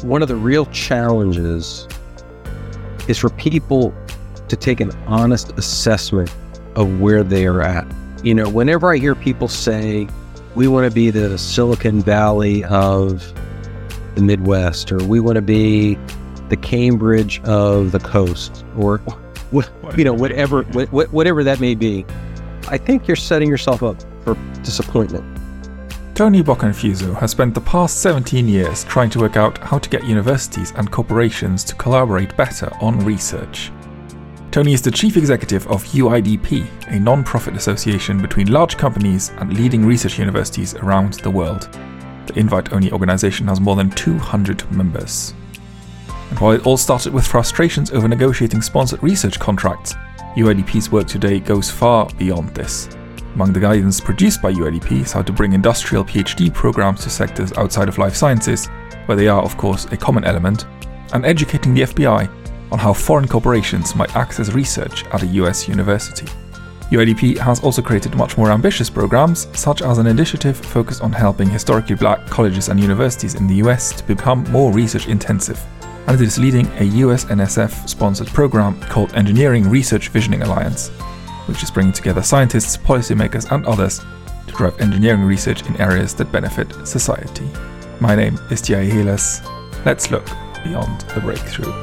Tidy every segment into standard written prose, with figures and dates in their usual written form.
one of the real challenges is for people to take an honest assessment of where they are at. You know, whenever I hear people say, we want to be the Silicon Valley of the Midwest, or we want to be the Cambridge of the coast, or you know, whatever that may be, I think you're setting yourself up for disappointment. Tony Bocconfuso has spent the past 17 years trying to work out how to get universities and corporations to collaborate better on research. Tony is the chief executive of UIDP, a non-profit association between large companies and leading research universities around the world. The invite-only organization has more than 200 members. And while it all started with frustrations over negotiating sponsored research contracts, UIDP's work today goes far beyond this. Among the guidance produced by UIDP is how to bring industrial PhD programs to sectors outside of life sciences, where they are, of course, a common element, and educating the FBI on how foreign corporations might access research at a US university. UIDP has also created much more ambitious programs, such as an initiative focused on helping historically black colleges and universities in the US to become more research intensive, and it is leading a US NSF-sponsored program called Engineering Research Visioning Alliance, which is bringing together scientists, policymakers and others to drive engineering research in areas that benefit society. My name is Thierry Heles. Let's look beyond the breakthrough.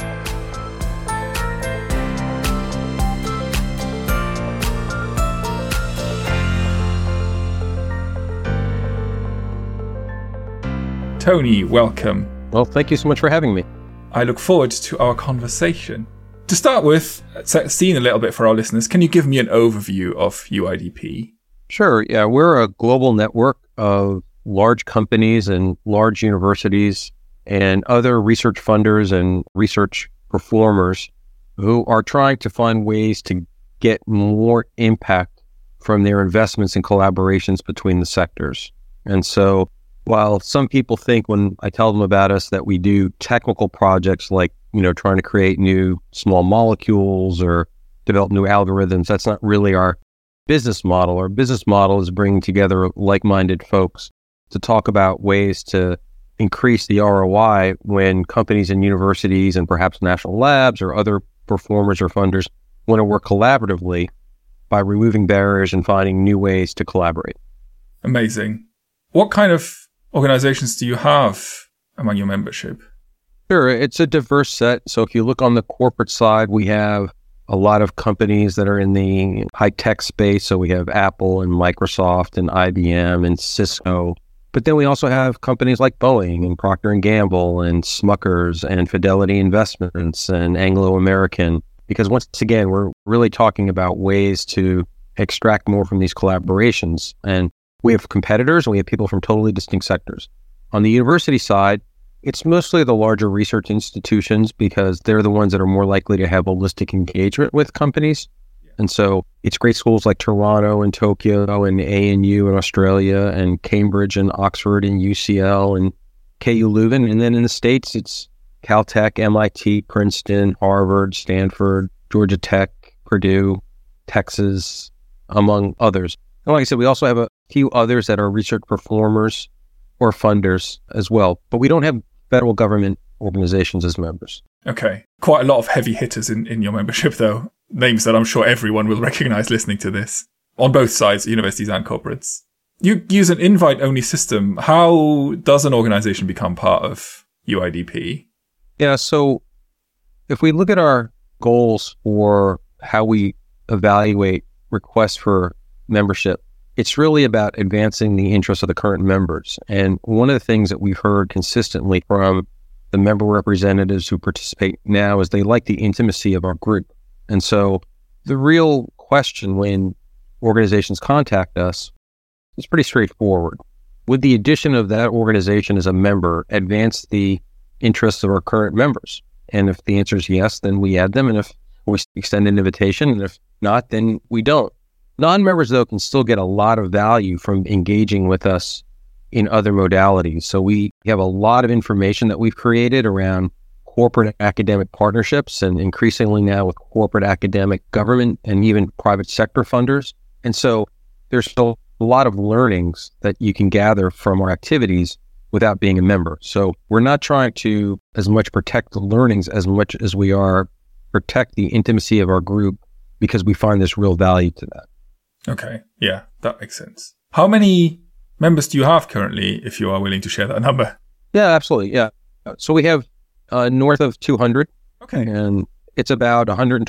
Tony, welcome. Well, thank you so much for having me. I look forward to our conversation. To start with, set the scene a little bit for our listeners, can you give me an overview of UIDP? Sure. Yeah, we're a global network of large companies and large universities and other research funders and research performers who are trying to find ways to get more impact from their investments and collaborations between the sectors. And so while some people think when I tell them about us that we do technical projects like, you know, trying to create new small molecules or develop new algorithms, that's not really our business model. Our business model is bringing together like-minded folks to talk about ways to increase the ROI when companies and universities and perhaps national labs or other performers or funders want to work collaboratively by removing barriers and finding new ways to collaborate. Amazing. What kind of organizations do you have among your membership? Sure, it's a diverse set. So if you look on the corporate side, we have a lot of companies that are in the high-tech space. So we have Apple and Microsoft and IBM and Cisco. But then we also have companies like Boeing and Procter & Gamble and Smuckers and Fidelity Investments and Anglo American. Because once again, we're really talking about ways to extract more from these collaborations. And we have competitors and we have people from totally distinct sectors. On the university side, it's mostly the larger research institutions because they're the ones that are more likely to have holistic engagement with companies. And so it's great schools like Toronto and Tokyo and ANU in Australia and Cambridge and Oxford and UCL and KU Leuven. And then in the States, it's Caltech, MIT, Princeton, Harvard, Stanford, Georgia Tech, Purdue, Texas, among others. And like I said, we also have a few others that are research performers or funders as well. But we don't have federal government organizations as members. Okay. Quite a lot of heavy hitters in your membership, though. Names that I'm sure everyone will recognize listening to this. On both sides, universities and corporates. You use an invite-only system. How does an organization become part of UIDP? Yeah, so if we look at our goals for how we evaluate requests for membership, it's really about advancing the interests of the current members. And one of the things that we've heard consistently from the member representatives who participate now is they like the intimacy of our group. And so the real question when organizations contact us is pretty straightforward. Would the addition of that organization as a member advance the interests of our current members? And if the answer is yes, then we add them. And if we extend an invitation, and if not, then we don't. Non-members, though, can still get a lot of value from engaging with us in other modalities. So we have a lot of information that we've created around corporate academic partnerships and increasingly now with corporate academic government and even private sector funders. And so there's still a lot of learnings that you can gather from our activities without being a member. So we're not trying to as much protect the learnings as much as we are protect the intimacy of our group, because we find this real value to that. Okay. Yeah, that makes sense. How many members do you have currently, if you are willing to share that number? Yeah, absolutely. Yeah. So we have north of 200. Okay. And it's about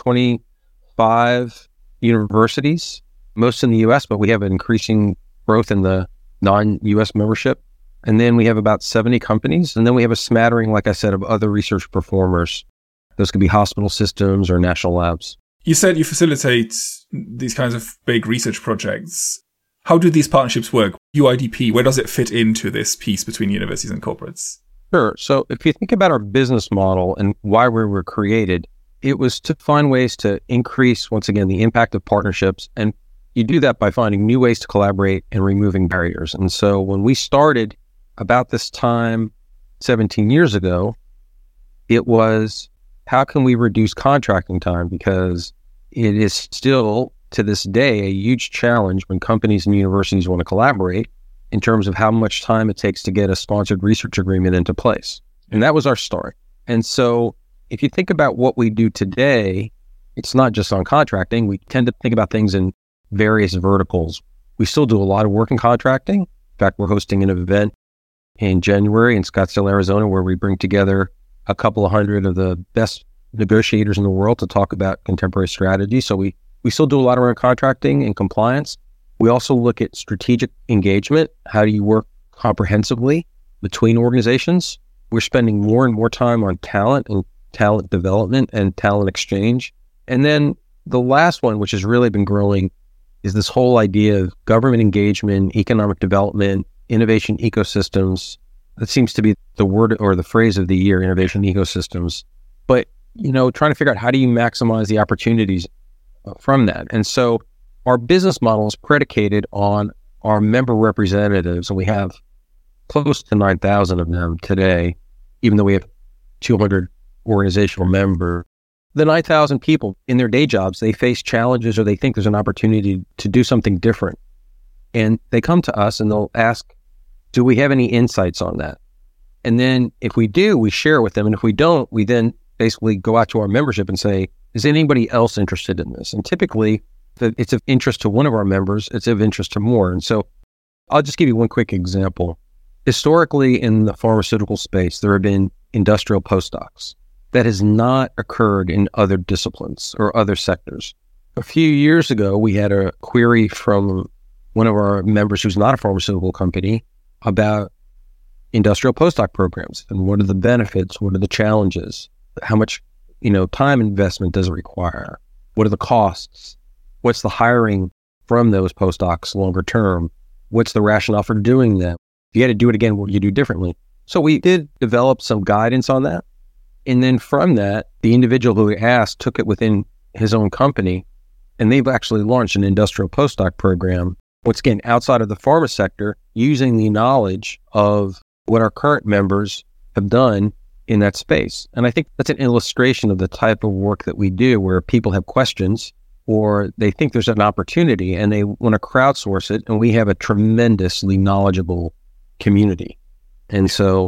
125 universities, most in the U.S., but we have an increasing growth in the non-U.S. membership. And then we have about 70 companies. And then we have a smattering, like I said, of other research performers. Those could be hospital systems or national labs. You said you facilitate these kinds of big research projects. How do these partnerships work? UIDP, where does it fit into this piece between universities and corporates? Sure. So if you think about our business model and why we were created, it was to find ways to increase, once again, the impact of partnerships. And you do that by finding new ways to collaborate and removing barriers. And so when we started about this time 17 years ago, it was, how can we reduce contracting time? Because it is still, to this day, a huge challenge when companies and universities want to collaborate in terms of how much time it takes to get a sponsored research agreement into place. And that was our start. And so if you think about what we do today, it's not just on contracting. We tend to think about things in various verticals. We still do a lot of work in contracting. In fact, we're hosting an event in January in Scottsdale, Arizona, where we bring together a couple of hundred of the best negotiators in the world to talk about contemporary strategy. So we still do a lot around contracting and compliance. We also look at strategic engagement. How do you work comprehensively between organizations? We're spending more and more time on talent and talent development and talent exchange. And then the last one, which has really been growing, is this whole idea of government engagement, economic development, innovation ecosystems. That seems to be the word or the phrase of the year, innovation ecosystems. But, trying to figure out how do you maximize the opportunities from that. And so our business model is predicated on our member representatives, and we have close to 9,000 of them today, even though we have 200 organizational members. The 9,000 people in their day jobs, they face challenges or they think there's an opportunity to do something different. And they come to us and they'll ask, do we have any insights on that? And then if we do, we share with them. And if we don't, we then basically go out to our membership and say, is anybody else interested in this? And typically, if it's of interest to one of our members, it's of interest to more. And so I'll just give you one quick example. Historically, in the pharmaceutical space, there have been industrial postdocs. That has not occurred in other disciplines or other sectors. A few years ago, we had a query from one of our members who's not a pharmaceutical company about industrial postdoc programs and what are the benefits, what are the challenges, how much time investment does it require, what are the costs, what's the hiring from those postdocs longer term, what's the rationale for doing that? If you had to do it again, what would you do differently? So we did develop some guidance on that. And then from that, the individual who asked took it within his own company, and they've actually launched an industrial postdoc program, once again, outside of the pharma sector, using the knowledge of what our current members have done in that space. And I think that's an illustration of the type of work that we do, where people have questions or they think there's an opportunity and they want to crowdsource it. And we have a tremendously knowledgeable community. And so,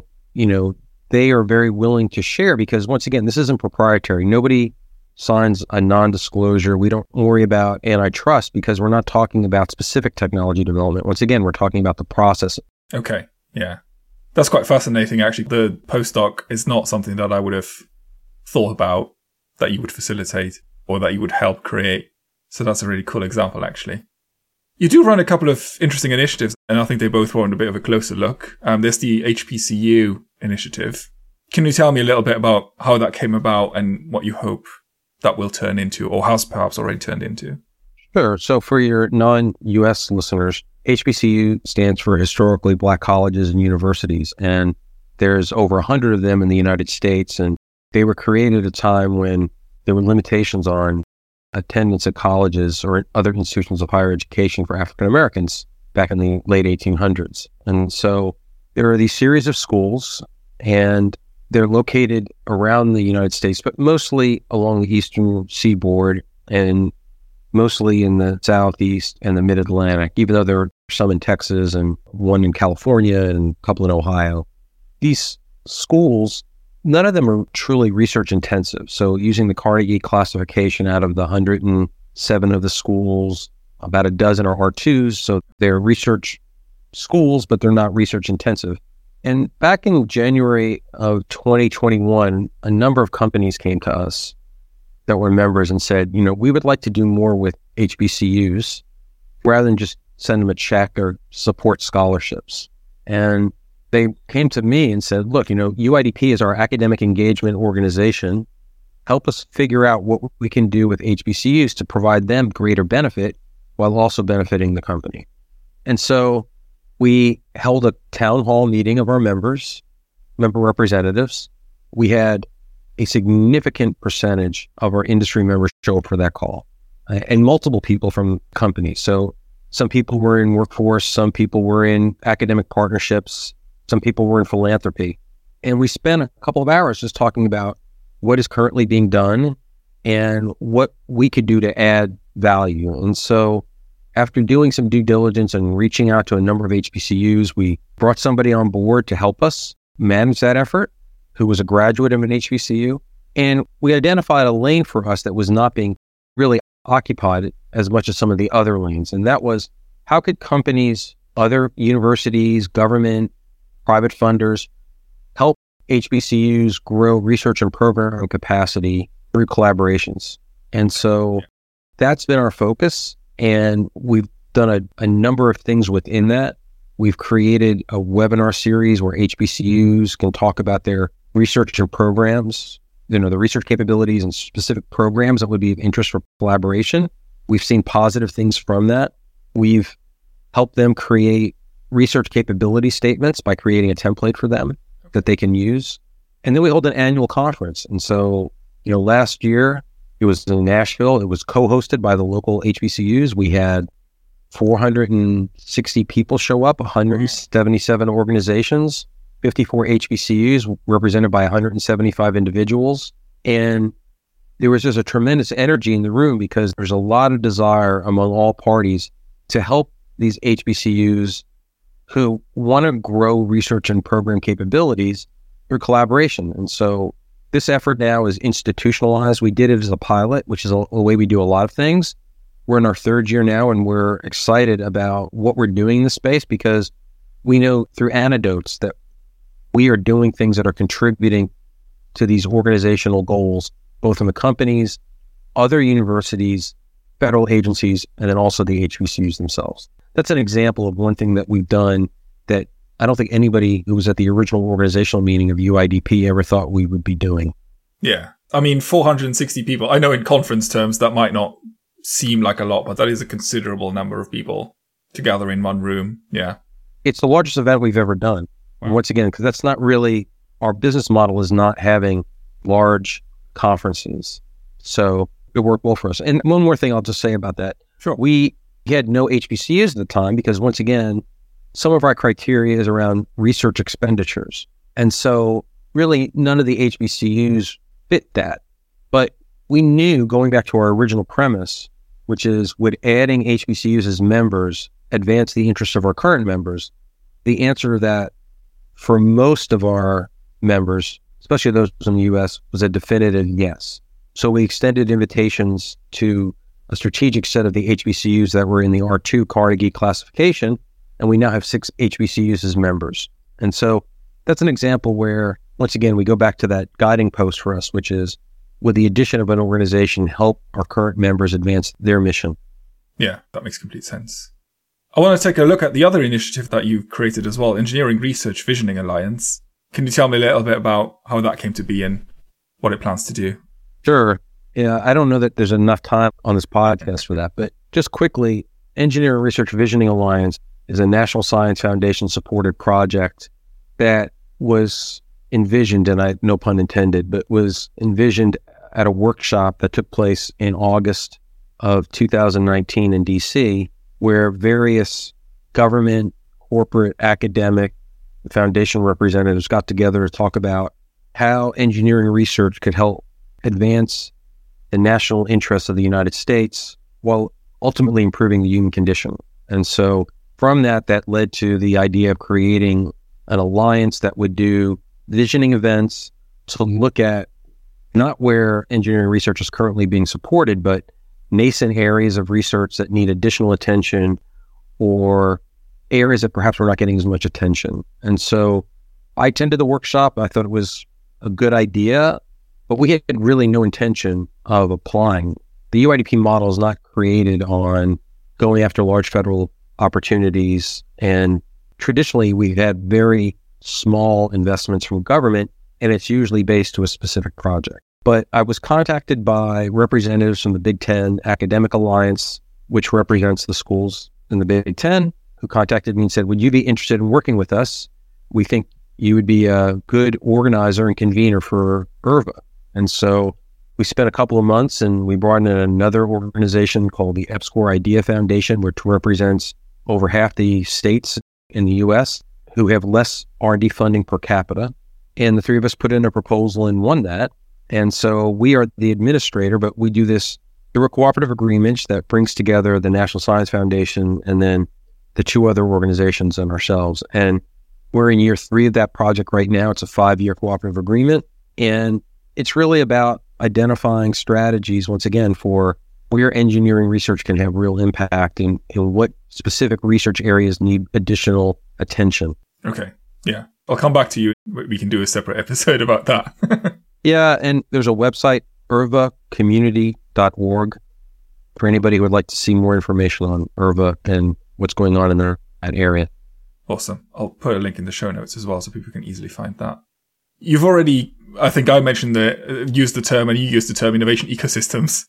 they are very willing to share because, once again, this isn't proprietary. Nobody signs a non-disclosure. We don't worry about antitrust because we're not talking about specific technology development. Once again, we're talking about the process. Okay, yeah. That's quite fascinating, actually. The postdoc is not something that I would have thought about that you would facilitate or that you would help create. So that's a really cool example, actually. You do run a couple of interesting initiatives, and I think they both warrant a bit of a closer look. There's the HBCU initiative. Can you tell me a little bit about how that came about and what you hope that will turn into, or has perhaps already turned into? Sure. So for your non-U.S. listeners, HBCU stands for Historically Black Colleges and Universities, and there's over 100 of them in the United States, and they were created at a time when there were limitations on attendance at colleges or other institutions of higher education for African Americans back in the late 1800s. And so there are these series of schools, and they're located around the United States, but mostly along the eastern seaboard and mostly in the Southeast and the Mid-Atlantic, even though there are some in Texas and one in California and a couple in Ohio. These schools, none of them are truly research intensive. So using the Carnegie classification, out of the 107 of the schools, about a dozen are R2s. So they're research schools, but they're not research intensive. And back in January of 2021, a number of companies came to us that were members and said, we would like to do more with HBCUs rather than just send them a check or support scholarships. And they came to me and said, look, UIDP is our academic engagement organization. Help us figure out what we can do with HBCUs to provide them greater benefit while also benefiting the company. And so we held a town hall meeting of our member representatives. We had a significant percentage of our industry members show up for that call, and multiple people from companies. So some people were in workforce, some people were in academic partnerships, some people were in philanthropy. And we spent a couple of hours just talking about what is currently being done and what we could do to add value. And so after doing some due diligence and reaching out to a number of HBCUs, we brought somebody on board to help us manage that effort, who was a graduate of an HBCU. And we identified a lane for us that was not being really occupied as much as some of the other lanes. And that was, how could companies, other universities, government, private funders help HBCUs grow research and program capacity through collaborations? And so that's been our focus. And we've done a number of things within that. We've created a webinar series where HBCUs can talk about their research and programs, the research capabilities and specific programs that would be of interest for collaboration. We've seen positive things from that. We've helped them create research capability statements by creating a template for them that they can use. And then we hold an annual conference. And so, last year it was in Nashville. It was co-hosted by the local HBCUs. We had 460 people show up, 177 organizations, 54 HBCUs represented by 175 individuals. And there was just a tremendous energy in the room because there's a lot of desire among all parties to help these HBCUs who want to grow research and program capabilities through collaboration. And so this effort now is institutionalized. We did it as a pilot, which is a way we do a lot of things. We're in our third year now, and we're excited about what we're doing in this space because we know through anecdotes that we are doing things that are contributing to these organizational goals, both in the companies, other universities, federal agencies, and then also the HBCUs themselves. That's an example of one thing that we've done that I don't think anybody who was at the original organizational meeting of UIDP ever thought we would be doing. Yeah. 460 people. I know in conference terms that might not seem like a lot, but that is a considerable number of people to gather in one room. Yeah. It's the largest event we've ever done. Wow. And once again, because that's not really, our business model is not having large conferences. So it worked well for us. And one more thing I'll just say about that. Sure. We had no HBCUs at the time because once again, some of our criteria is around research expenditures. And so really none of the HBCUs fit that. But we knew, going back to our original premise, which is, would adding HBCUs as members advance the interests of our current members? The answer to that for most of our members, especially those in the U.S., was a definitive yes. So we extended invitations to a strategic set of the HBCUs that were in the R2 Carnegie classification, and we now have 6 HBCUs as members. And so that's an example where, once again, we go back to that guiding post for us, which is, would the addition of an organization help our current members advance their mission? Yeah, that makes complete sense. I want to take a look at the other initiative that you've created as well, Engineering Research Visioning Alliance. Can you tell me a little bit about how that came to be and what it plans to do? Sure. Yeah, I don't know that there's enough time on this podcast for that, but just quickly, Engineering Research Visioning Alliance is a National Science Foundation supported project that was envisioned, and I no pun intended, but was envisioned at a workshop that took place in August of 2019 in DC, where various government, corporate, academic, foundation representatives got together to talk about how engineering research could help advance the national interests of the United States while ultimately improving the human condition. And so from that led to the idea of creating an alliance that would do visioning events to look at not where engineering research is currently being supported, but nascent areas of research that need additional attention or areas that perhaps we're not getting as much attention. And so I attended the workshop. I thought it was a good idea, but we had really no intention of applying. The UIDP model is not created on going after large federal opportunities. And traditionally, we've had very small investments from government, and it's usually based to a specific project. But I was contacted by representatives from the Big Ten Academic Alliance, which represents the schools in the Big Ten, who contacted me and said, would you be interested in working with us? We think you would be a good organizer and convener for IRVA. And so we spent a couple of months and we brought in another organization called the EPSCoR Idea Foundation, which represents over half the states in the U.S. who have less R&D funding per capita. And the three of us put in a proposal and won that. And so we are the administrator, but we do this through a cooperative agreement that brings together the National Science Foundation and then the two other organizations and ourselves. And we're in year 3 of that project right now. It's a 5-year cooperative agreement. And it's really about identifying strategies, once again, for where engineering research can have real impact and what specific research areas need additional attention. Okay. Yeah. I'll come back to you. We can do a separate episode about that. Yeah. And there's a website, irvacommunity.org, for anybody who would like to see more information on IRVA and what's going on in that area. Awesome. I'll put a link in the show notes as well so people can easily find that. You've already, I think I mentioned used the term and you used the term innovation ecosystems.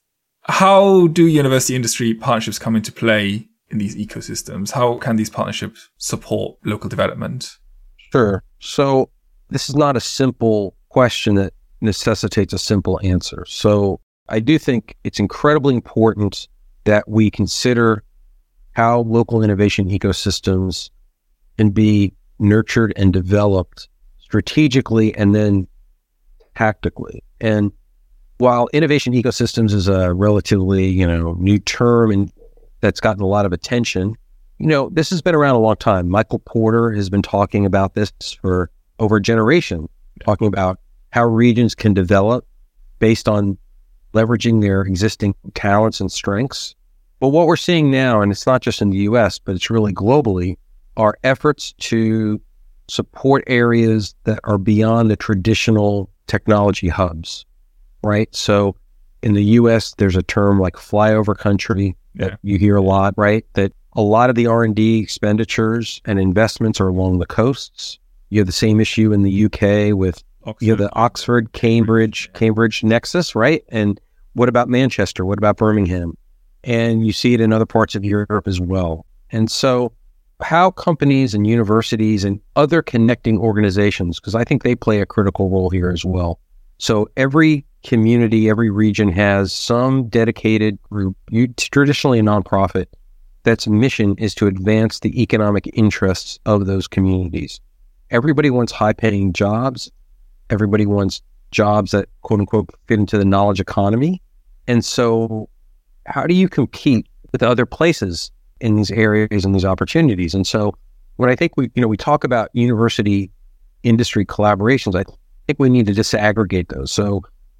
How do university industry partnerships come into play in these ecosystems? How can these partnerships support local development? Sure. So this is not a simple question that necessitates a simple answer. So I do think it's incredibly important that we consider how local innovation ecosystems can be nurtured and developed strategically and then tactically. And while innovation ecosystems is a relatively, new term and that's gotten a lot of attention, this has been around a long time. Michael Porter has been talking about this for over a generation, talking about how regions can develop based on leveraging their existing talents and strengths. But what we're seeing now, and it's not just in the US, but it's really globally, are efforts to support areas that are beyond the traditional technology hubs, right? So in the US, there's a term like flyover country that you hear a lot, right? That a lot of the R&D expenditures and investments are along the coasts. You have the same issue in the UK with the Oxford, Cambridge nexus, right? And what about Manchester? What about Birmingham? And you see it in other parts of Europe as well. And so how companies and universities and other connecting organizations, because I think they play a critical role here as well. So every community, every region has some dedicated group, traditionally a nonprofit, that's mission is to advance the economic interests of those communities. Everybody wants high-paying jobs. Everybody wants jobs that, quote unquote, fit into the knowledge economy. And so how do you compete with other places in these areas and these opportunities? And so when I think we talk about university industry collaborations, I think we need to disaggregate those. So,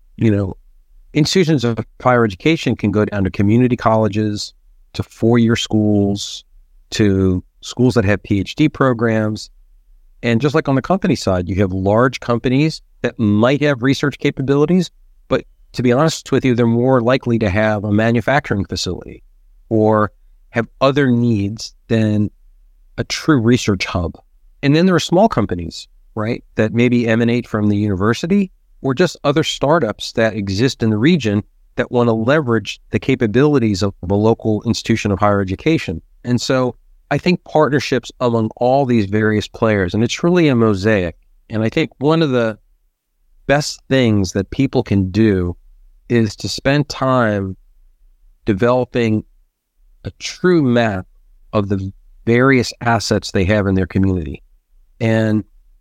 institutions of higher education can go down to community colleges, to 4-year schools, to schools that have PhD programs. And just like on the company side, you have large companies that might have research capabilities, but to be honest with you, they're more likely to have a manufacturing facility or have other needs than a true research hub. And then there are small companies, right, that maybe emanate from the university or just other startups that exist in the region that want to leverage the capabilities of a local institution of higher education. And so I think partnerships among all these various players, and it's really a mosaic. And I think one of the best things that people can do is to spend time developing a true map of the various assets they have in their community. And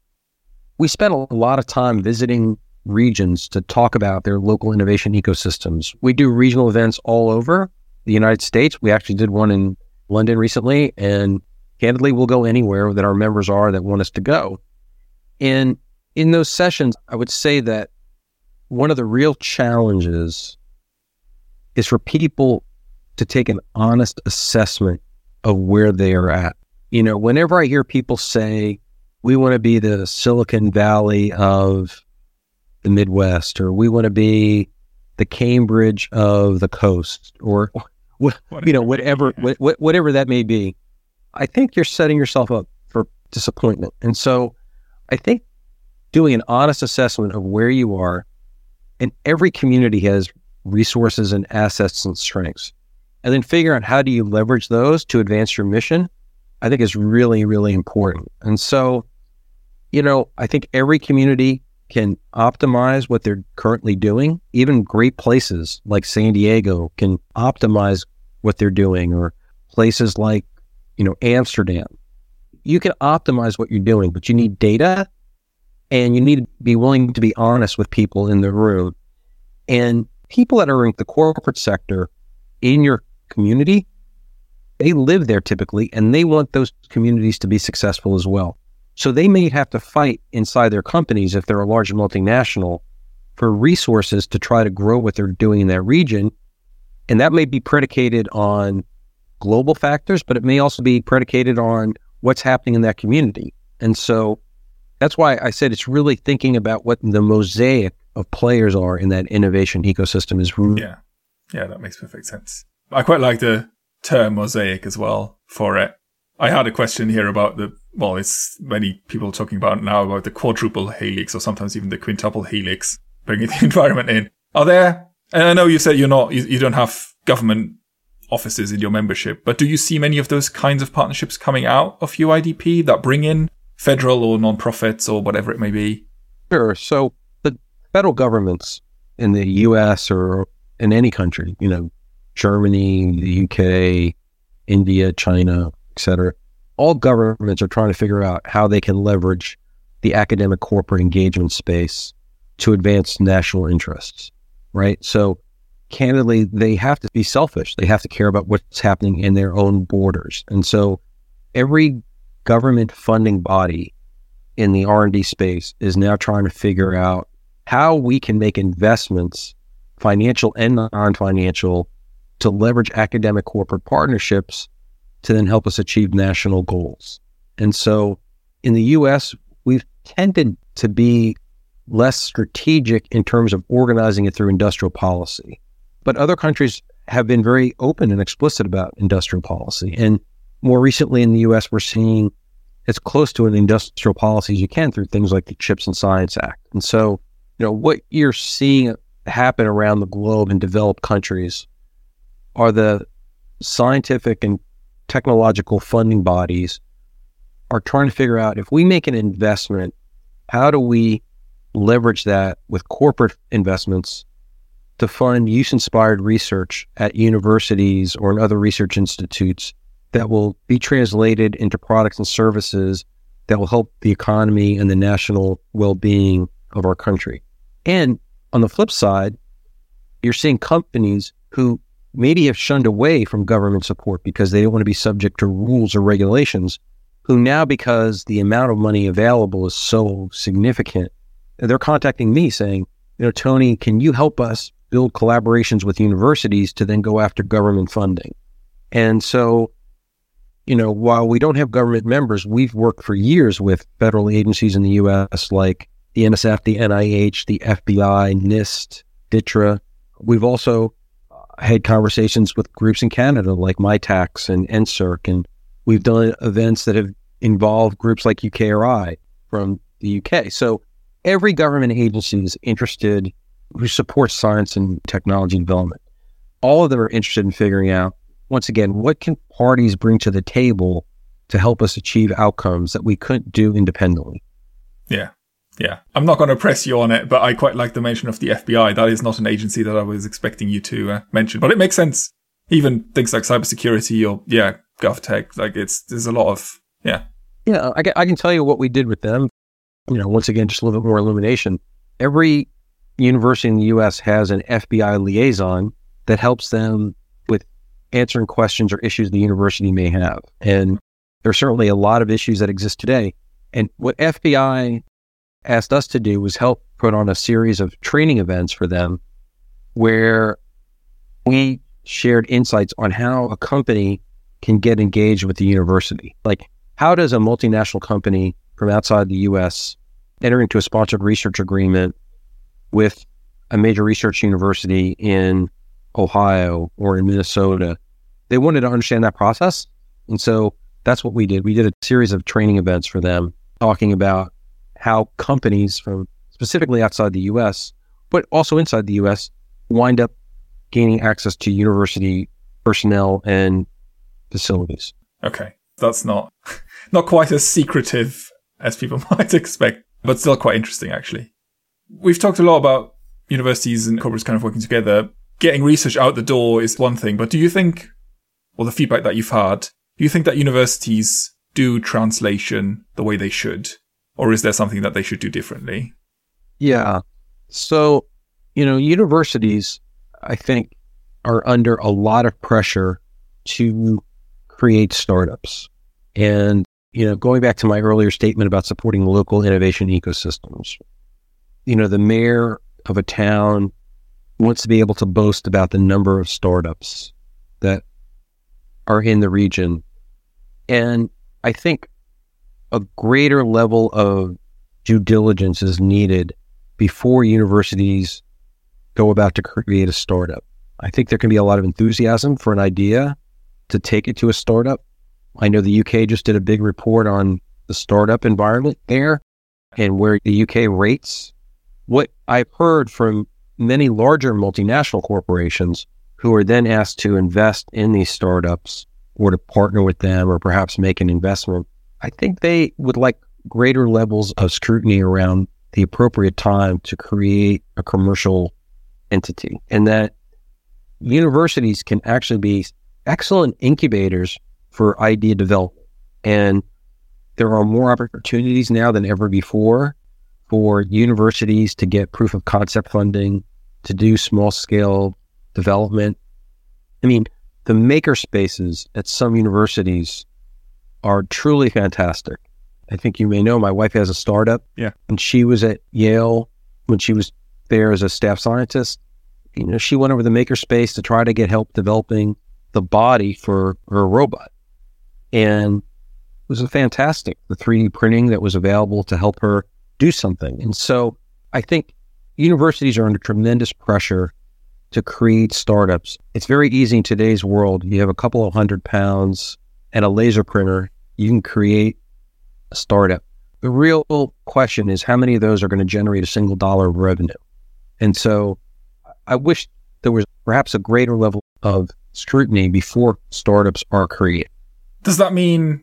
we spent a lot of time visiting regions to talk about their local innovation ecosystems. We do regional events all over, the United States. We actually did one in London recently, and candidly, we'll go anywhere that our members are that want us to go. And in those sessions, I would say that one of the real challenges is for people to take an honest assessment of where they are at. Whenever I hear people say, we want to be the Silicon Valley of the Midwest, or we want to be the Cambridge of the coast, or whatever that may be, I think you're setting yourself up for disappointment. And so I think doing an honest assessment of where you are, and every community has resources and assets and strengths, and then figure out how do you leverage those to advance your mission, I think is really, really important. And so, I think every community can optimize what they're currently doing. Even great places like San Diego can optimize what they're doing, or places like, Amsterdam. You can optimize what you're doing, but you need data, and you need to be willing to be honest with people in the room. And people that are in the corporate sector in your community, they live there typically, and they want those communities to be successful as well. So they may have to fight inside their companies, if they're a large multinational, for resources to try to grow what they're doing in that region. And that may be predicated on global factors, but it may also be predicated on what's happening in that community. And so that's why I said it's really thinking about what the mosaic of players are in that innovation ecosystem is. Yeah, that makes perfect sense. I quite like the term mosaic as well for it. I had a question here about it's many people talking about now about the quadruple helix, or sometimes even the quintuple helix, bringing the environment in. Are there, and I know you said you don't have government offices in your membership, but do you see many of those kinds of partnerships coming out of UIDP that bring in federal or non-profits or whatever it may be? Sure. So the federal governments in the US or in any country, Germany, the UK, India, China, etc., all governments are trying to figure out how they can leverage the academic corporate engagement space to advance national interests, right? So candidly, they have to be selfish. They have to care about what's happening in their own borders. And so every government funding body in the R&D space is now trying to figure out how we can make investments, financial and non-financial, to leverage academic corporate partnerships to then help us achieve national goals. And so in the US, we've tended to be less strategic in terms of organizing it through industrial policy. But other countries have been very open and explicit about industrial policy. And more recently in the US, we're seeing as close to an industrial policy as you can through things like the CHIPS and Science Act. And so, what you're seeing happen around the globe in developed countries are the scientific and technological funding bodies are trying to figure out, if we make an investment, how do we leverage that with corporate investments to fund use-inspired research at universities or in other research institutes that will be translated into products and services that will help the economy and the national well-being of our country. And on the flip side, you're seeing companies who maybe have shunned away from government support because they don't want to be subject to rules or regulations, who now, because the amount of money available is so significant, they're contacting me saying, Tony, can you help us build collaborations with universities to then go after government funding? And so, while we don't have government members, we've worked for years with federal agencies in the U.S. like the NSF, the NIH, the FBI, NIST, DITRA. We've also had conversations with groups in Canada like MyTax and NSERC, and we've done events that have involved groups like UKRI from the UK. So every government agency is interested, who supports science and technology development. All of them are interested in figuring out, once again, what can parties bring to the table to help us achieve outcomes that we couldn't do independently? Yeah. I'm not going to press you on it, but I quite like the mention of the FBI. That is not an agency that I was expecting you to mention, but it makes sense. Even things like cybersecurity or, GovTech, there's a lot of, Yeah, I can tell you what we did with them. Once again, just a little bit more illumination. Every university in the U.S. has an FBI liaison that helps them with answering questions or issues the university may have. And there's certainly a lot of issues that exist today. And what FBI asked us to do was help put on a series of training events for them where we shared insights on how a company can get engaged with the university. Like, how does a multinational company from outside the U.S. enter into a sponsored research agreement with a major research university in Ohio or in Minnesota? They wanted to understand that process. And so that's what we did. We did a series of training events for them talking about how companies from specifically outside the U.S., but also inside the U.S., wind up gaining access to university personnel and facilities. Okay. That's not quite as secretive as people might expect, but still quite interesting, actually. We've talked a lot about universities and corporates kind of working together. Getting research out the door is one thing, but do you think, or the feedback that you've had, do you think that universities do translation the way they should? Or is there something that they should do differently? Yeah. So, universities, I think, are under a lot of pressure to create startups. And, going back to my earlier statement about supporting local innovation ecosystems, the mayor of a town wants to be able to boast about the number of startups that are in the region. And I think a greater level of due diligence is needed before universities go about to create a startup. I think there can be a lot of enthusiasm for an idea to take it to a startup. I know the UK just did a big report on the startup environment there and where the UK rates. What I've heard from many larger multinational corporations who are then asked to invest in these startups or to partner with them or perhaps make an investment, I think they would like greater levels of scrutiny around the appropriate time to create a commercial entity, and that universities can actually be excellent incubators for idea development. And there are more opportunities now than ever before for universities to get proof of concept funding, to do small scale development. I mean, the maker spaces at some universities are truly fantastic. I think you may know my wife has a startup. Yeah. And she was at Yale when she was there as a staff scientist. She went over the maker space to try to get help developing the body for her robot. And it was fantastic, the 3D printing that was available to help her do something. And so I think universities are under tremendous pressure to create startups. It's very easy in today's world. You have a couple of £100 and a laser printer, you can create a startup. The real question is how many of those are going to generate a single dollar of revenue? And so I wish there was perhaps a greater level of scrutiny before startups are created. Does that mean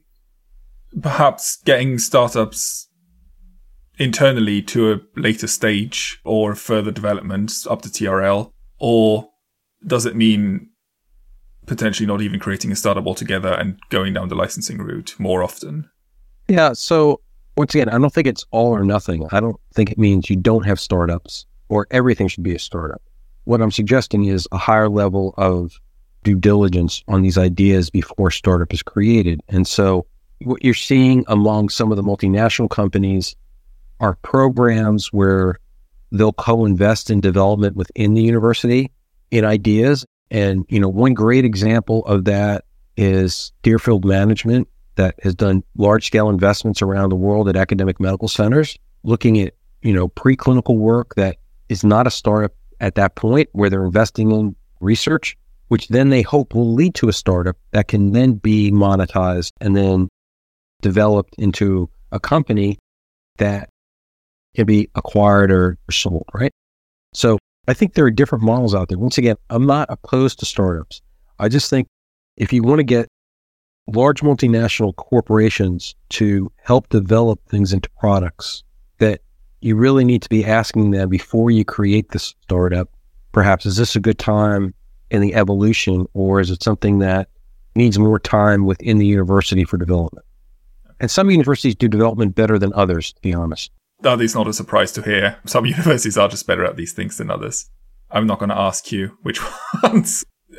perhaps getting startups internally to a later stage or further development up to TRL? Or does it mean potentially not even creating a startup altogether and going down the licensing route more often? Yeah, so once again, I don't think it's all or nothing. I don't think it means you don't have startups or everything should be a startup. What I'm suggesting is a higher level of due diligence on these ideas before startup is created. And so what you're seeing among some of the multinational companies are programs where they'll co-invest in development within the university in ideas. And, one great example of that is Deerfield Management that has done large-scale investments around the world at academic medical centers, looking at, preclinical work that is not a startup at that point where they're investing in research, which then they hope will lead to a startup that can then be monetized and then developed into a company that can be acquired or sold, right? So I think there are different models out there. Once again, I'm not opposed to startups. I just think if you want to get large multinational corporations to help develop things into products, that you really need to be asking them before you create this startup, perhaps, is this a good time in the evolution, or is it something that needs more time within the university for development? And some universities do development better than others, to be honest. That is not a surprise to hear. Some universities are just better at these things than others. I'm not going to ask you which ones.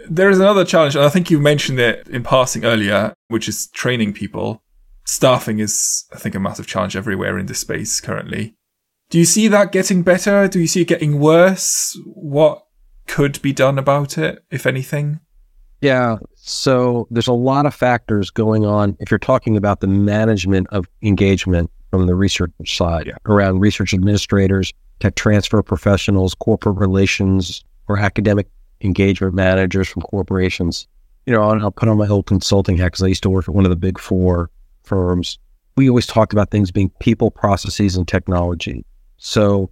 There is another challenge, and I think you mentioned it in passing earlier, which is training people. Staffing is, I think, a massive challenge everywhere in this space currently. Do you see that getting better? Do you see it getting worse? What could be done about it, if anything? Yeah, so there's a lot of factors going on if you're talking about the management of engagement from the research side, around research administrators, tech transfer professionals, corporate relations, or academic engagement managers from corporations. I'll put on my old consulting hat because I used to work at one of the big four firms. We always talked about things being people, processes, and technology. So,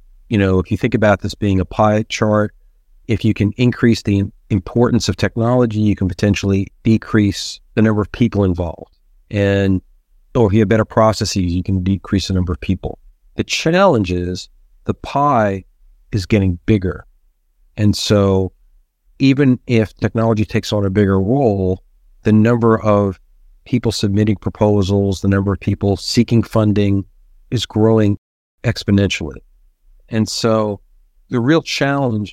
if you think about this being a pie chart, if you can increase the importance of technology, you can potentially decrease the number of people involved. Or if you have better processes, you can decrease the number of people. The challenge is the pie is getting bigger. And so even if technology takes on a bigger role, the number of people submitting proposals, the number of people seeking funding is growing exponentially. And so the real challenge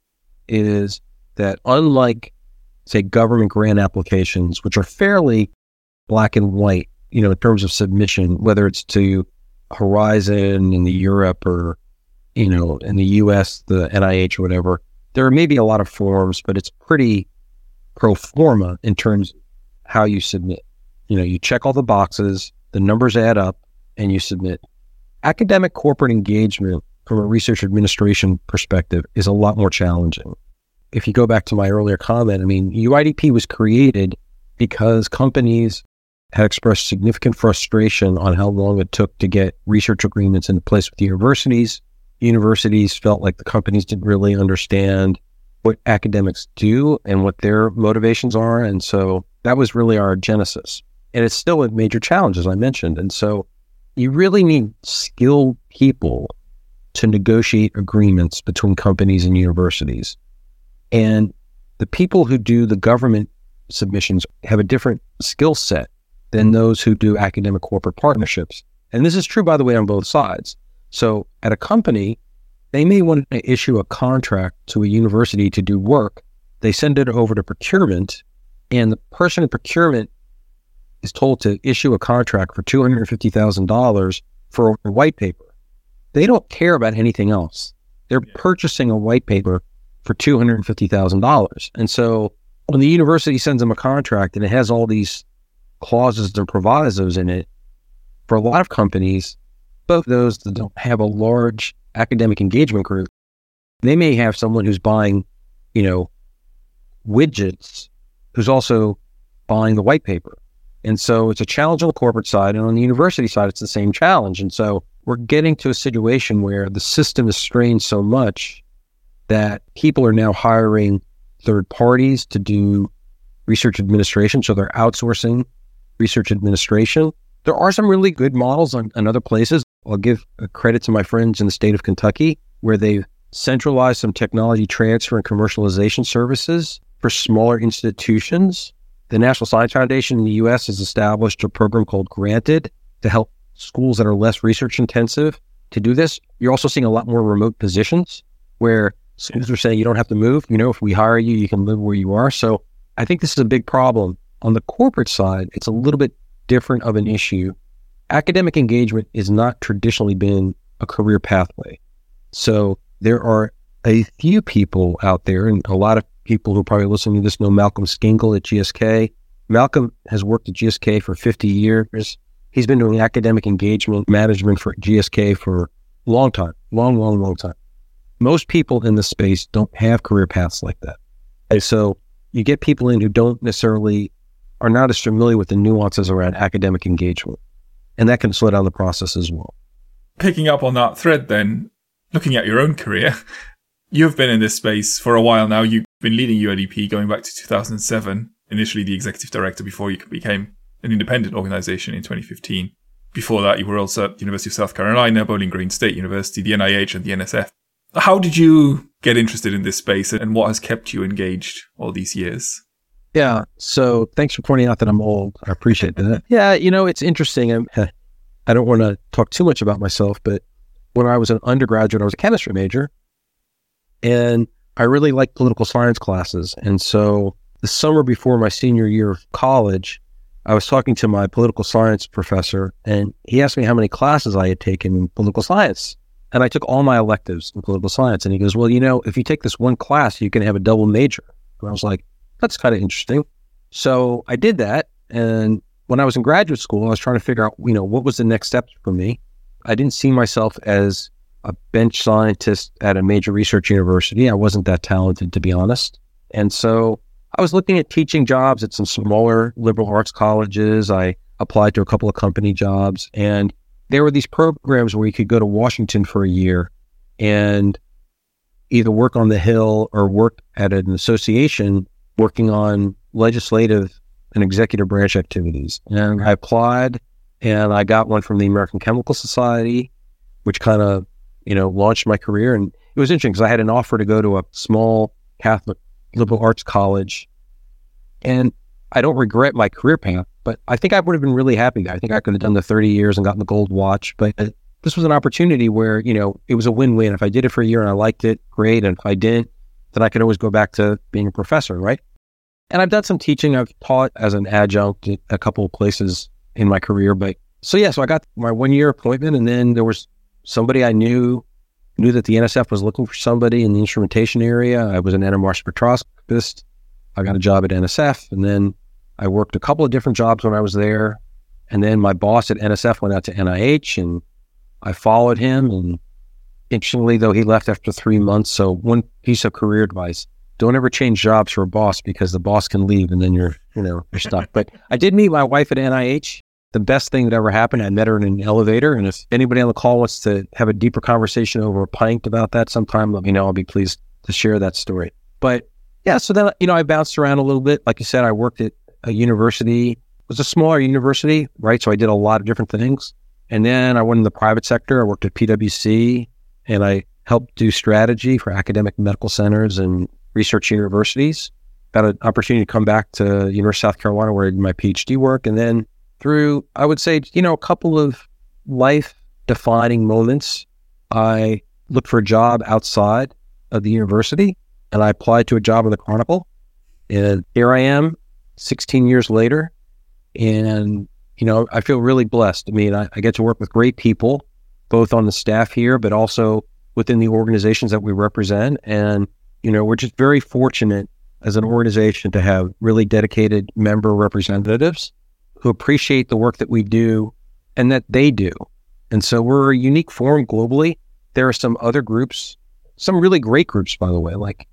is that unlike, say, government grant applications, which are fairly black and white, in terms of submission, whether it's to Horizon in the Europe or, in the US, the NIH or whatever, there may be a lot of forms, but it's pretty pro forma in terms of how you submit. You check all the boxes, the numbers add up, and you submit. Academic corporate engagement from a research administration perspective is a lot more challenging. If you go back to my earlier comment, UIDP was created because companies had expressed significant frustration on how long it took to get research agreements into place with universities. Universities felt like the companies didn't really understand what academics do and what their motivations are. And so that was really our genesis. And it's still a major challenge, as I mentioned. And so you really need skilled people to negotiate agreements between companies and universities. And the people who do the government submissions have a different skill set than those who do academic corporate partnerships. And this is true, by the way, on both sides. So at a company, they may want to issue a contract to a university to do work. They send it over to procurement, and the person in procurement is told to issue a contract for $250,000 for a white paper. They don't care about anything else. They're purchasing a white paper for $250,000. And so when the university sends them a contract and it has all these clauses and provisos in it, for a lot of companies, both those that don't have a large academic engagement group, they may have someone who's buying, widgets, who's also buying the white paper. And so it's a challenge on the corporate side, and on the university side, it's the same challenge. And so we're getting to a situation where the system is strained so much that people are now hiring third parties to do research administration. So they're outsourcing research administration. There are some really good models on other places. I'll give credit to my friends in the state of Kentucky, where they've centralized some technology transfer and commercialization services for smaller institutions. The National Science Foundation in the U.S. has established a program called Granted to help schools that are less research intensive to do this. You're also seeing a lot more remote positions where schools are saying you don't have to move. If we hire you, you can live where you are. So I think this is a big problem. On the corporate side, it's a little bit different of an issue. Academic engagement has not traditionally been a career pathway. So there are a few people out there, and a lot of people who are probably listening to this know Malcolm Skingle at GSK. Malcolm has worked at GSK for 50 years. He's been doing academic engagement management for GSK for a long time, long time. Most people in this space don't have career paths like that. And so you get people in who are not as familiar with the nuances around academic engagement. And that can slow down the process as well. Picking up on that thread then, looking at your own career, you've been in this space for a while now. You've been leading UIDP going back to 2007, initially the executive director before you became an independent organization in 2015. Before that, you were also at the University of South Carolina, Bowling Green State University, the NIH, and the NSF. How did you get interested in this space, and what has kept you engaged all these years? Yeah, so thanks for pointing out that I'm old. I appreciate that. Yeah, it's interesting. I don't want to talk too much about myself, but when I was an undergraduate, I was a chemistry major. And I really liked political science classes. And so the summer before my senior year of college, I was talking to my political science professor, and he asked me how many classes I had taken in political science. And I took all my electives in political science. And he goes, well, if you take this one class, you can have a double major. And I was like, that's kind of interesting. So I did that. And when I was in graduate school, I was trying to figure out, what was the next step for me. I didn't see myself as a bench scientist at a major research university. I wasn't that talented, to be honest. And so I was looking at teaching jobs at some smaller liberal arts colleges. I applied to a couple of company jobs, and there were these programs where you could go to Washington for a year and either work on the Hill or work at an association working on legislative and executive branch activities. And I applied, and I got one from the American Chemical Society, which kind of, launched my career. And it was interesting because I had an offer to go to a small Catholic liberal arts college. And I don't regret my career path, but I think I would have been really happy. I think I could have done the 30 years and gotten the gold watch. But this was an opportunity where, it was a win-win. If I did it for a year and I liked it, great. And if I didn't, then I could always go back to being a professor, right? And I've done some teaching. I've taught as an adjunct at a couple of places in my career. But so I got my 1-year appointment, and then there was somebody I knew that the NSF was looking for somebody in the instrumentation area. I was an NMR spectroscopist. I got a job at NSF, and then I worked a couple of different jobs when I was there. And then my boss at NSF went out to NIH, and I followed him. And interestingly, though, he left after 3 months. So one piece of career advice: don't ever change jobs for a boss, because the boss can leave and then you're stuck. But I did meet my wife at NIH. The best thing that ever happened, I met her in an elevator. And if anybody on the call wants to have a deeper conversation over a pint about that sometime, let me know. I'll be pleased to share that story. But yeah, so then, I bounced around a little bit. Like you said, I worked at a university. It was a smaller university, right? So I did a lot of different things. And then I went in the private sector. I worked at PwC, and I helped do strategy for academic medical centers and research universities. Got an opportunity to come back to University of South Carolina, where I did my PhD work. And then through, I would say, a couple of life-defining moments, I looked for a job outside of the university, and I applied to a job in the Chronicle. And here I am, 16 years later. And, I feel really blessed. I mean, I get to work with great people, both on the staff here, but also within the organizations that we represent. And, we're just very fortunate as an organization to have really dedicated member representatives who appreciate the work that we do and that they do. And so we're a unique forum globally. There are some other groups, some really great groups, by the way, like,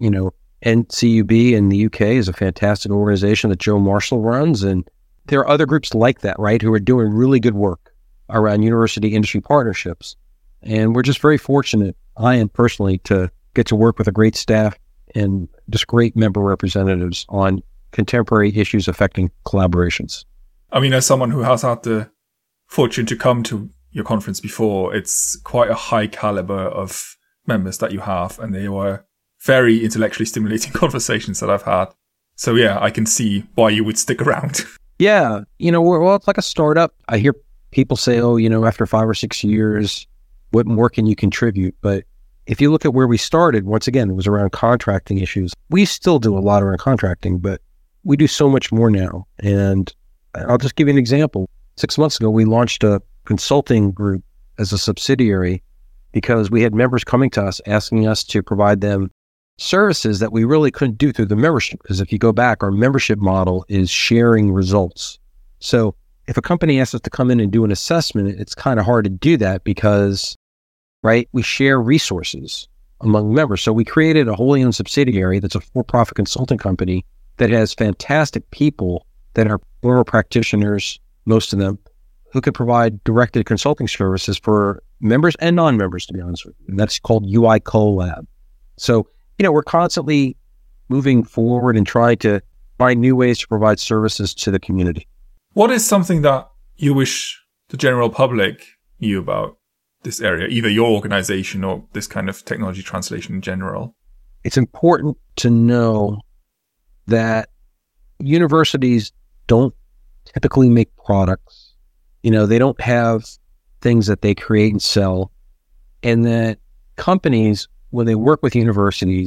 NCUB in the UK is a fantastic organization that Joe Marshall runs. And there are other groups like that, right, who are doing really good work around university industry partnerships. And we're just very fortunate, I am personally, to get to work with a great staff and just great member representatives on contemporary issues affecting collaborations. I mean, as someone who has had the fortune to come to your conference before, it's quite a high caliber of members that you have, and they were very intellectually stimulating conversations that I've had. So yeah, I can see why you would stick around. Yeah, it's like a startup. I hear people say, after 5 or 6 years, what more can you contribute? But if you look at where we started, once again, it was around contracting issues. We still do a lot around contracting, but we do so much more now. And I'll just give you an example. 6 months ago, we launched a consulting group as a subsidiary because we had members coming to us asking us to provide them services that we really couldn't do through the membership. Because if you go back, our membership model is sharing results. So if a company asks us to come in and do an assessment, it's kind of hard to do that because, right, we share resources among members. So we created a wholly owned subsidiary that's a for-profit consulting company that has fantastic people that are former practitioners, most of them, who can provide directed consulting services for members and non-members, to be honest with you. And that's called UI CoLab. So, we're constantly moving forward and trying to find new ways to provide services to the community. What is something that you wish the general public knew about this area, either your organization or this kind of technology translation in general? It's important to know that universities don't typically make products. They don't have things that they create and sell. And that companies, when they work with universities,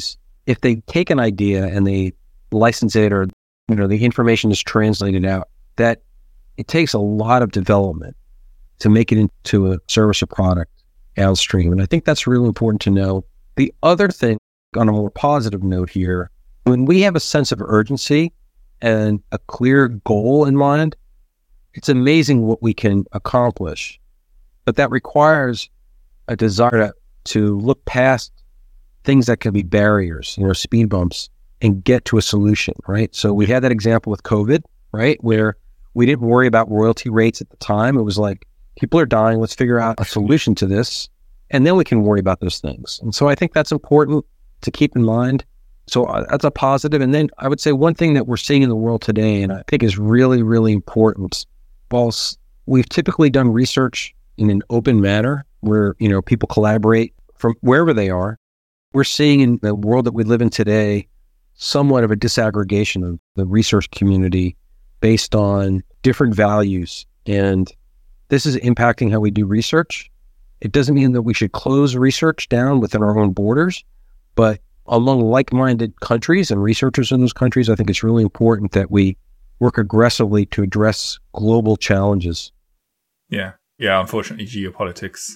if they take an idea and they license it, or the information is translated out, that it takes a lot of development to make it into a service or product downstream. And I think that's really important to know. The other thing, on a more positive note here, when we have a sense of urgency and a clear goal in mind, it's amazing what we can accomplish. But that requires a desire to look past things that can be barriers, speed bumps, and get to a solution, right? So we had that example with COVID, right? Where we didn't worry about royalty rates at the time. It was like, people are dying, let's figure out a solution to this, and then we can worry about those things. And so I think that's important to keep in mind. So that's a positive. And then I would say one thing that we're seeing in the world today, and I think is really, really important, whilst we've typically done research in an open manner where, people collaborate from wherever they are, we're seeing in the world that we live in today somewhat of a disaggregation of the research community based on different values. And this is impacting how we do research. It doesn't mean that we should close research down within our own borders, but among like-minded countries and researchers in those countries, I think it's really important that we work aggressively to address global challenges. Yeah, unfortunately, geopolitics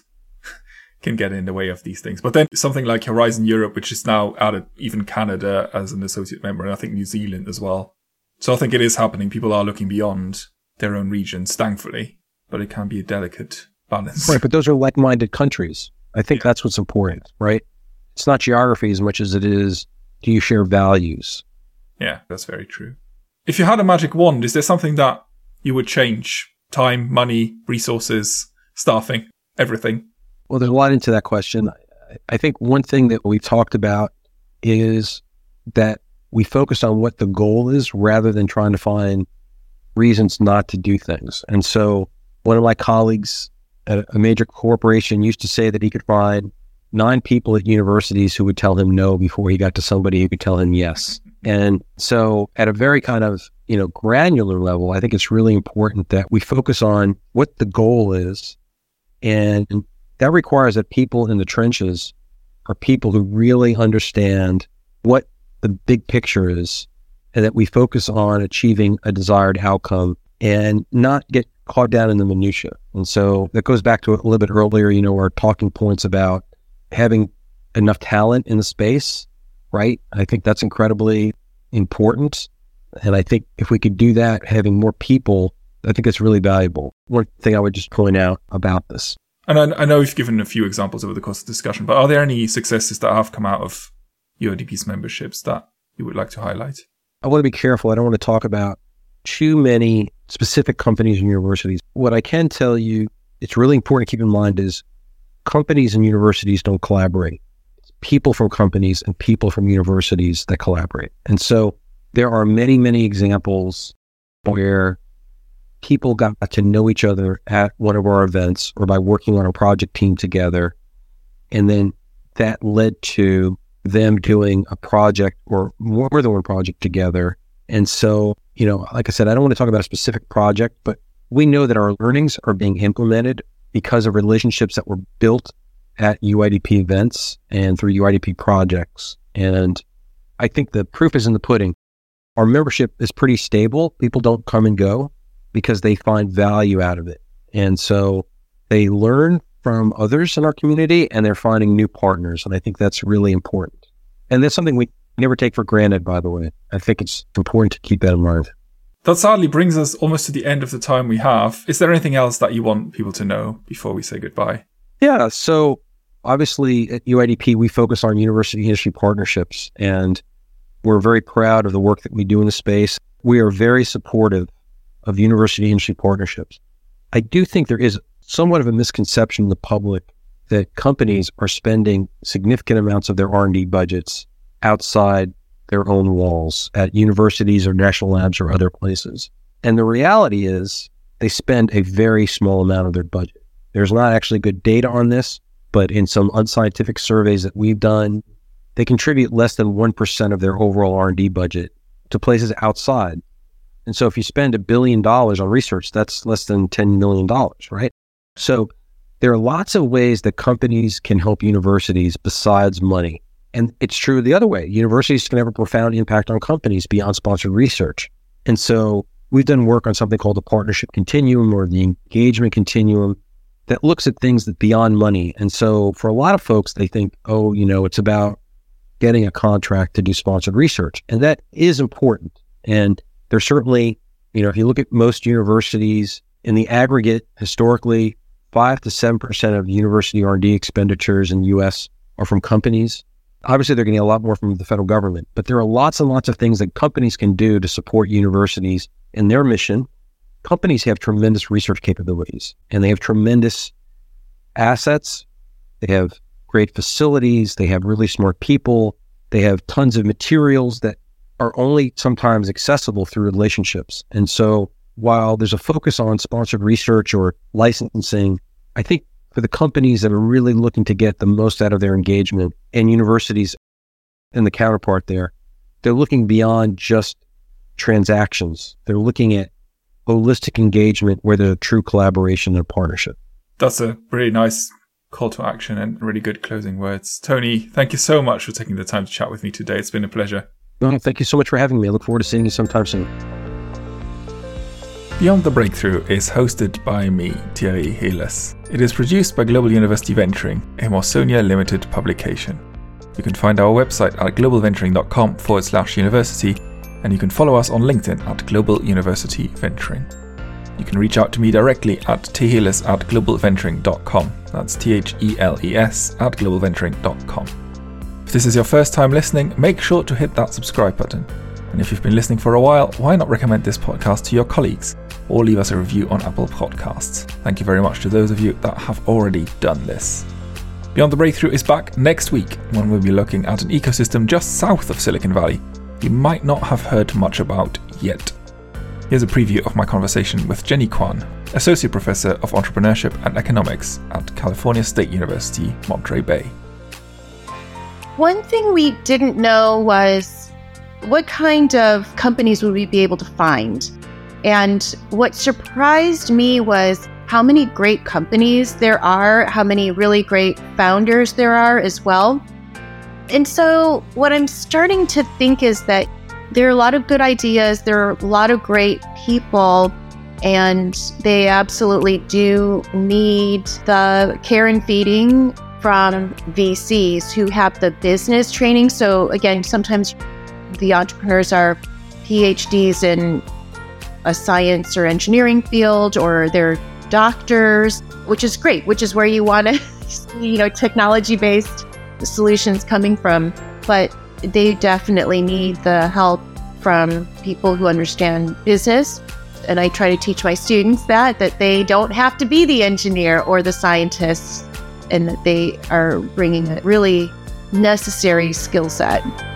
can get in the way of these things. But then something like Horizon Europe, which is now added even Canada as an associate member, and I think New Zealand as well. So I think it is happening. People are looking beyond their own regions, thankfully, but it can be a delicate balance. Right, but those are like-minded countries. I think that's what's important, right? It's not geography as much as it is, do you share values? Yeah, that's very true. If you had a magic wand, is there something that you would change? Time, money, resources, staffing, everything? Well, there's a lot into that question. I think one thing that we've talked about is that we focus on what the goal is rather than trying to find reasons not to do things. And so one of my colleagues at a major corporation used to say that he could find 9 people at universities who would tell him no before he got to somebody who could tell him yes. And so at a very kind of, granular level, I think it's really important that we focus on what the goal is. And that requires that people in the trenches are people who really understand what the big picture is, and that we focus on achieving a desired outcome and not get caught down in the minutia. And so that goes back to a little bit earlier, our talking points about having enough talent in the space, right? I think that's incredibly important. And I think if we could do that, having more people, I think it's really valuable. One thing I would just point out about this. And I know you've given a few examples over the course of the discussion, but are there any successes that have come out of UIDP's memberships that you would like to highlight? I want to be careful. I don't want to talk about too many specific companies and universities. What I can tell you, it's really important to keep in mind is companies and universities don't collaborate. It's people from companies and people from universities that collaborate. And so there are many, many examples where people got to know each other at one of our events or by working on a project team together. And then that led to them doing a project or more than one project together. And so, like I said, I don't want to talk about a specific project, but we know that our learnings are being implemented because of relationships that were built at UIDP events and through UIDP projects. And I think the proof is in the pudding. Our membership is pretty stable. People don't come and go because they find value out of it. And so they learn from others in our community and they're finding new partners. And I think that's really important. And that's something we never take for granted, by the way. I think it's important to keep that in mind. That sadly brings us almost to the end of the time we have. Is there anything else that you want people to know before we say goodbye? Yeah. So obviously at UIDP, we focus on university industry partnerships, and we're very proud of the work that we do in the space. We are very supportive of university industry partnerships. I do think there is somewhat of a misconception in the public that companies are spending significant amounts of their R&D budgets outside their own walls at universities or national labs or other places. And the reality is they spend a very small amount of their budget. There's not actually good data on this, but in some unscientific surveys that we've done, they contribute less than 1% of their overall R&D budget to places outside. And so if you spend $1 billion on research, that's less than $10 million, right? So there are lots of ways that companies can help universities besides money. And it's true the other way. Universities can have a profound impact on companies beyond sponsored research. And so we've done work on something called the partnership continuum or the engagement continuum that looks at things that beyond money. And so for a lot of folks, they think, it's about getting a contract to do sponsored research. And that is important. And there's certainly, if you look at most universities in the aggregate, historically, 5 to 7% of university R&D expenditures in the U.S. are from companies. Obviously, they're getting a lot more from the federal government, but there are lots and lots of things that companies can do to support universities in their mission. Companies have tremendous research capabilities, and they have tremendous assets. They have great facilities. They have really smart people. They have tons of materials that are only sometimes accessible through relationships. And so while there's a focus on sponsored research or licensing, I think for the companies that are really looking to get the most out of their engagement, and universities and the counterpart there, they're looking beyond just transactions. They're looking at holistic engagement where there's true collaboration and partnership. That's a really nice call to action and really good closing words. Tony, thank you so much for taking the time to chat with me today. It's been a pleasure. No, thank you so much for having me. I look forward to seeing you sometime soon. Beyond the Breakthrough is hosted by me, Thierry Heles. It is produced by Global University Venturing, a Mawsonia Limited publication. You can find our website at globalventuring.com/university, and you can follow us on LinkedIn at Global University Venturing. You can reach out to me directly at theheles@globalventuring.com. That's THELES at globalventuring.com. If this is your first time listening, make sure to hit that subscribe button. And if you've been listening for a while, why not recommend this podcast to your colleagues or leave us a review on Apple Podcasts? Thank you very much to those of you that have already done this. Beyond the Breakthrough is back next week when we'll be looking at an ecosystem just south of Silicon Valley you might not have heard much about yet. Here's a preview of my conversation with Jenny Kwan, Associate Professor of Entrepreneurship and Economics at California State University, Monterey Bay. One thing we didn't know was what kind of companies would we be able to find? And what surprised me was how many great companies there are, how many really great founders there are as well. And so what I'm starting to think is that there are a lot of good ideas, there are a lot of great people, and they absolutely do need the care and feeding from VCs who have the business training. So again, sometimes the entrepreneurs are PhDs in a science or engineering field, or they're doctors, which is great, which is where you want to see, technology-based solutions coming from. But they definitely need the help from people who understand business. And I try to teach my students that they don't have to be the engineer or the scientist, and that they are bringing a really necessary skill set.